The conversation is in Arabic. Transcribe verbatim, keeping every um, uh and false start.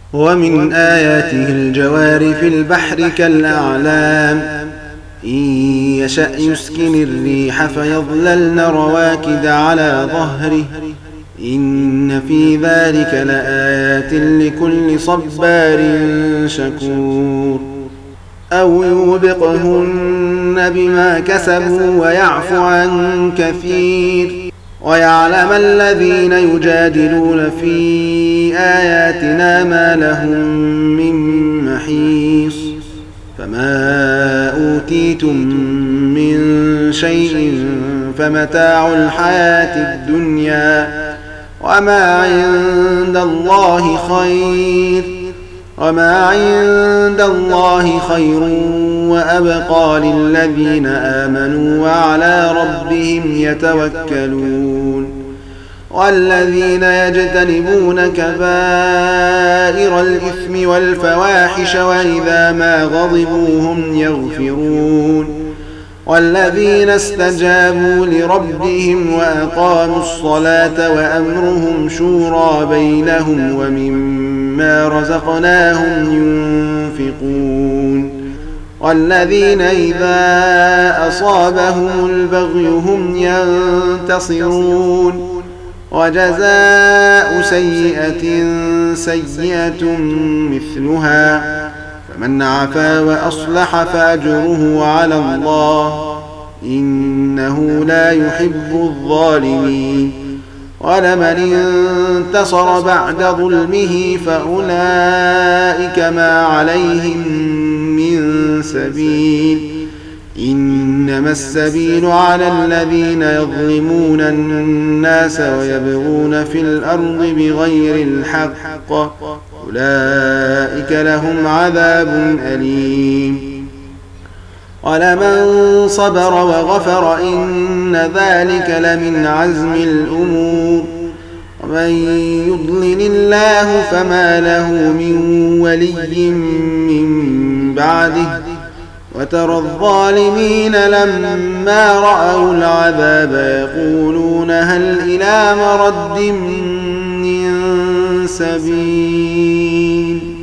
ومن آياته الجوار في البحر كالأعلام إن يشأ يسكن الريح فيظللن رواكد على ظهره إن في ذلك لآيات لكل صبار شكور أو يوبقهن بما كسبوا ويعفو عن كثير ويعلم الذين يجادلون في آياتنا ما لهم من محيص فما أوتيتم من شيء فمتاع الحياة الدنيا وما عند الله خير وما عند الله خير وأبقى للذين آمنوا وعلى ربهم يتوكلون والذين يجتنبون كبائر الإثم والفواحش وإذا ما غضبوا هم يغفرون والذين استجابوا لربهم وأقاموا الصلاة وأمرهم شورى بينهم ومما رزقناهم ينفقون والذين إذا أصابهم البغي هم ينتصرون وجزاء سيئة سيئة مثلها فمن عفا وأصلح فأجره على الله إنه لا يحب الظالمين ولمن انتصر بعد ظلمه فأولئك ما عليهم من سبيل إنما السبيل على الذين يظلمون الناس ويبغون في الأرض بغير الحق أولئك لهم عذاب أليم ولمن صبر وغفر إن ذلك لمن عزم الأمور ومن يضلل الله فما له من ولي من بعده وترى الظالمين لما رأوا العذاب يقولون هل إلى مرد من سبيل